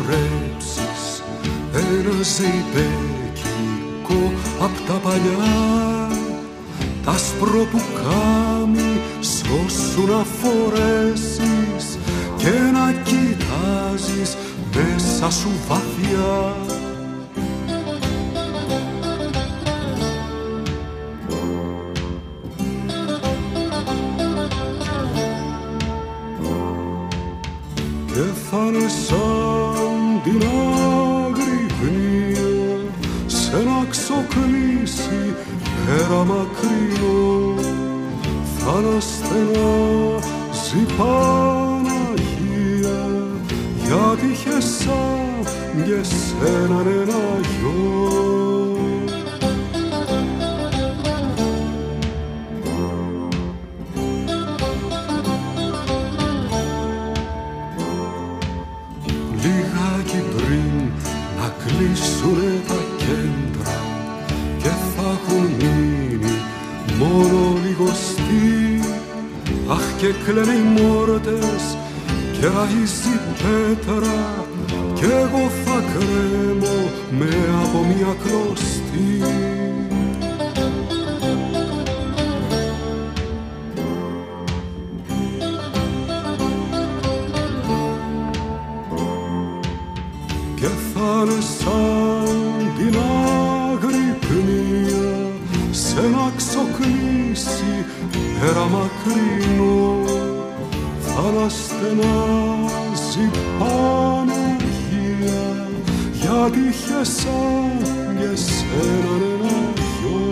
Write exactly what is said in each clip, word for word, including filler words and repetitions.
λατρέψεις ένα ζεϊμπέκικο απ' τα παλιά, τ' άσπρο πουκάμι σώσου να φορέσεις και να κοιτάζεις μέσα σου βαθιά. Και θα είναι σαν την αγρυπνία σ' ένα ξοκλήσι πέρα μακρινό, θα αναστενάζει Παναγία, γιατί είχες σαν και σέναν ένα γιο. Λιγάκι πριν να κλείσουνε τα κέντρα και θα έχουν μείνει μόνο λιγοστοί, αχ και κλαίνε οι μόρτες και ραγίζει πέτρα κι εγώ θα κρέμω με από μια κλωστή. Και θα είναι σαν την αγρυπνία σ' ένα ξοκλήσι πέρα μακρινό, θα αναστενάζει Παναγία, γιατί είχε σαν και σέναν ένα γιο.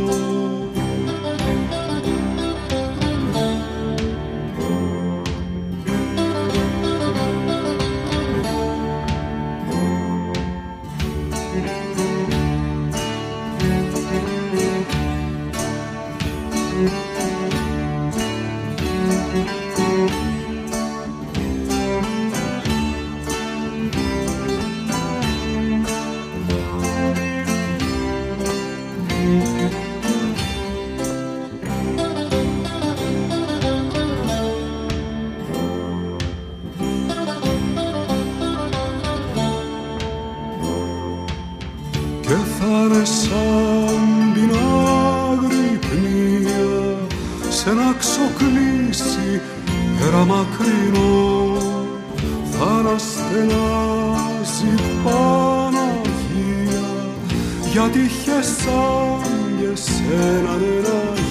Και θα είναι σαν την αγρυπνία σ' ένα ξοκλήσι πέρα μακρινό, θα αναστενάζει Παναγία, γιατί είχε σαν και σέναν ένα